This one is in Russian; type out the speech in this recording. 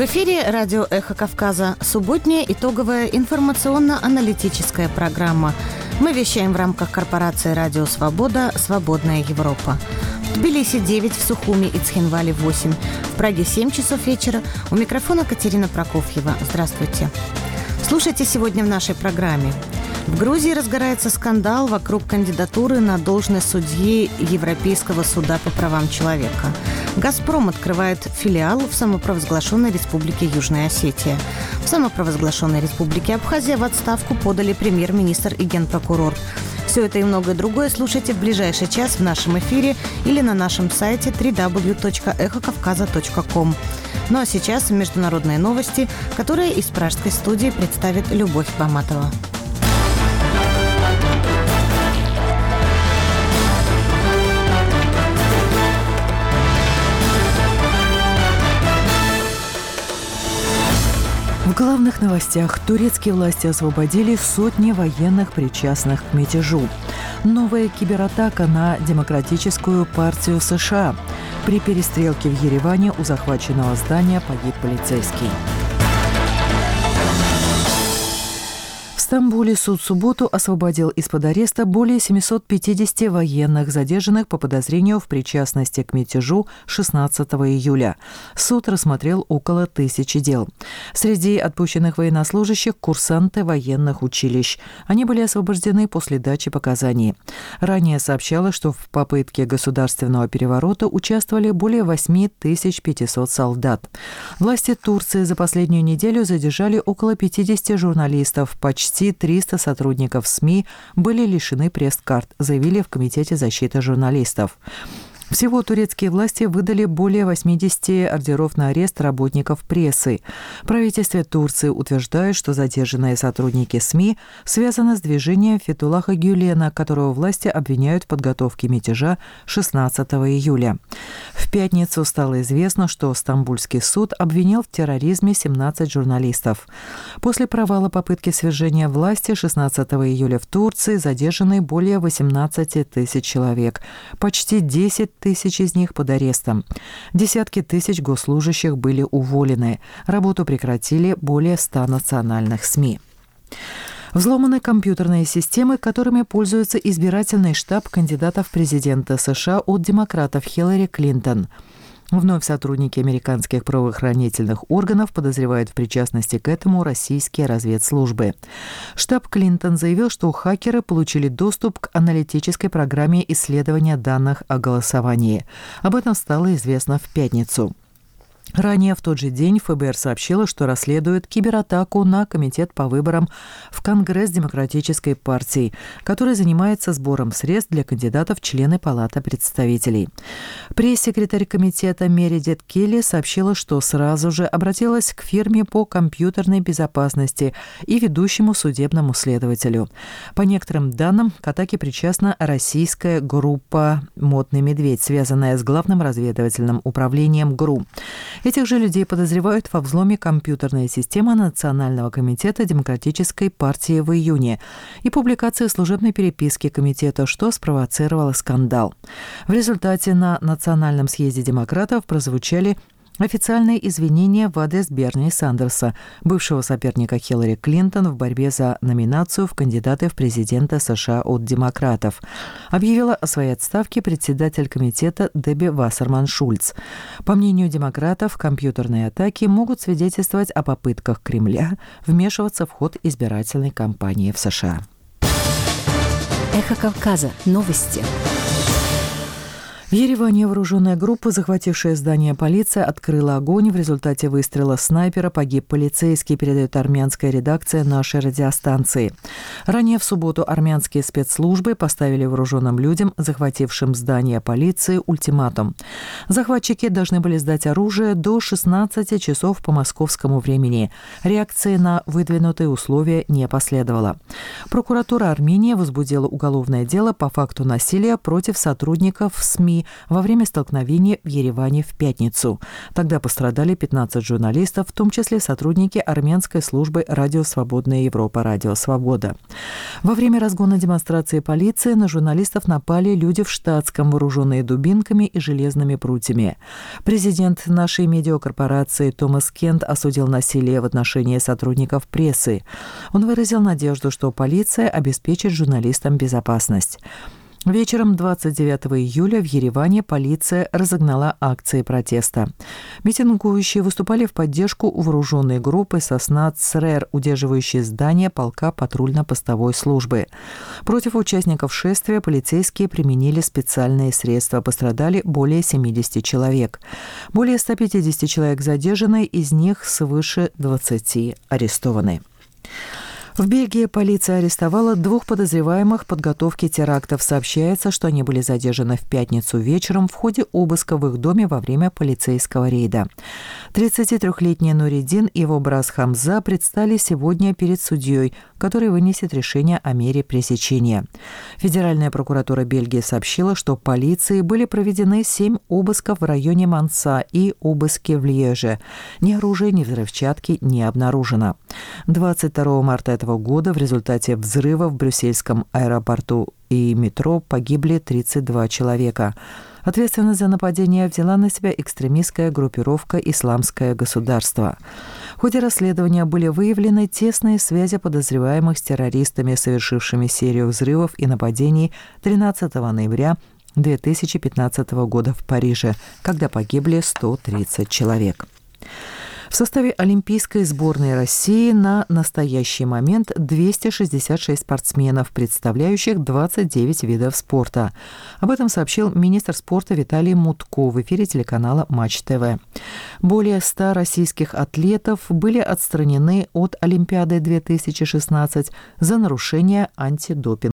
В эфире радио «Эхо Кавказа». Субботняя итоговая информационно-аналитическая программа. Мы вещаем в рамках корпорации «Радио Свобода. Свободная Европа». В Тбилиси 9, в Сухуми и Цхинвале 8. В Праге 7 часов вечера. У микрофона Катерина Прокофьева. Здравствуйте. Слушайте сегодня в нашей программе. В Грузии разгорается скандал вокруг кандидатуры на должность судьи Европейского суда по правам человека. «Газпром» открывает филиал в самопровозглашенной республике Южная Осетия. В самопровозглашенной республике Абхазия в отставку подали премьер-министр и генпрокурор. Все это и многое другое слушайте в ближайший час в нашем эфире или на нашем сайте www.ekhokavkaza.com. Ну а сейчас международные новости, которые из пражской студии представит Любовь Баматова. В главных новостях: турецкие власти освободили сотни военных, причастных к мятежу. Новая кибератака на Демократическую партию США. При перестрелке в Ереване у захваченного здания погиб полицейский. В Стамбуле суд в субботу освободил из-под ареста более 750 военных, задержанных по подозрению в причастности к мятежу 16 июля. Суд рассмотрел около 1000 дел. Среди отпущенных военнослужащих – курсанты военных училищ. Они были освобождены после дачи показаний. Ранее сообщалось, что в попытке государственного переворота участвовали более 8500 солдат. Власти Турции за последнюю неделю задержали около 50 журналистов, почти 300 сотрудников СМИ были лишены пресс-карт, заявили в Комитете защиты журналистов. Всего турецкие власти выдали более 80 ордеров на арест работников прессы. Правительство Турции утверждает, что задержанные сотрудники СМИ связаны с движением Фетхуллаха Гюлена, которого власти обвиняют в подготовке мятежа 16 июля. В пятницу стало известно, что Стамбульский суд обвинил в терроризме 17 журналистов. После провала попытки свержения власти 16 июля в Турции задержаны более 18 тысяч человек. Почти 10 тысяч из них под арестом. Десятки тысяч госслужащих были уволены. Работу прекратили более 100 национальных СМИ. Взломаны компьютерные системы, которыми пользуется избирательный штаб кандидатов в президенты США от демократов Хиллари Клинтон. Вновь сотрудники американских правоохранительных органов подозревают в причастности к этому российские разведслужбы. Штаб Клинтон заявил, что хакеры получили доступ к аналитической программе исследования данных о голосовании. Об этом стало известно в пятницу. Ранее в тот же день ФБР сообщило, что расследует кибератаку на комитет по выборам в Конгресс Демократической партии, который занимается сбором средств для кандидатов в члены Палаты представителей. Пресс-секретарь комитета Мередит Келли сообщила, что сразу же обратилась к фирме по компьютерной безопасности и ведущему судебному следователю. По некоторым данным, к атаке причастна российская группа «Модный медведь», связанная с Главным разведывательным управлением ГРУ. Этих же людей подозревают во взломе компьютерной системы Национального комитета Демократической партии в июне и публикации служебной переписки комитета, что спровоцировало скандал. В результате на Национальном съезде демократов прозвучали официальные извинения в адрес Берни Сандерса, бывшего соперника Хиллари Клинтон в борьбе за номинацию в кандидаты в президенты США от демократов. Объявила о своей отставке председатель комитета Дебби Вассерман-Шульц. По мнению демократов, компьютерные атаки могут свидетельствовать о попытках Кремля вмешиваться в ход избирательной кампании в США. Эхо Кавказа. Новости. В Ереване вооруженная группа, захватившая здание полиции, открыла огонь. В результате выстрела снайпера погиб полицейский, передает армянская редакция нашей радиостанции. Ранее в субботу армянские спецслужбы поставили вооруженным людям, захватившим здание полиции, ультиматум. Захватчики должны были сдать оружие до 16 часов по московскому времени. Реакции на выдвинутые условия не последовало. Прокуратура Армении возбудила уголовное дело по факту насилия против сотрудников СМИ СМИ во время столкновения в Ереване в пятницу. Тогда пострадали 15 журналистов, в том числе сотрудники армянской службы «Радио Свободная Европа» «Радио Свобода». Во время разгона демонстрации полиции на журналистов напали люди в штатском, вооруженные дубинками и железными прутьями. Президент нашей медиакорпорации Томас Кент осудил насилие в отношении сотрудников прессы. Он выразил надежду, что полиция обеспечит журналистам безопасность. Вечером 29 июля в Ереване полиция разогнала акции протеста. Митингующие выступали в поддержку вооруженной группы «Сосна ЦРР», удерживающей здание полка патрульно-постовой службы. Против участников шествия полицейские применили специальные средства. Пострадали более 70 человек. Более 150 человек задержаны, из них свыше 20 арестованы. В Бельгии полиция арестовала 2 подозреваемых в подготовке терактов. Сообщается, что они были задержаны в пятницу вечером в ходе обыска в их доме во время полицейского рейда. 33-летний Нуриддин и его брат Хамза предстали сегодня перед судьей, который вынесет решение о мере пресечения. Федеральная прокуратура Бельгии сообщила, что полиции были проведены 7 обысков в районе Манса и обыски в Льеже. Ни оружия, ни взрывчатки не обнаружено. 22 марта этого года в результате взрыва в брюссельском аэропорту и метро погибли 32 человека. Ответственность за нападение взяла на себя экстремистская группировка «Исламское государство». В ходе расследования были выявлены тесные связи подозреваемых с террористами, совершившими серию взрывов и нападений 13 ноября 2015 года в Париже, когда погибли 130 человек. В составе Олимпийской сборной России на настоящий момент 266 спортсменов, представляющих 29 видов спорта. Об этом сообщил министр спорта Виталий Мутко в эфире телеканала Матч ТВ. Более 100 российских атлетов были отстранены от Олимпиады 2016 за нарушение антидопинга.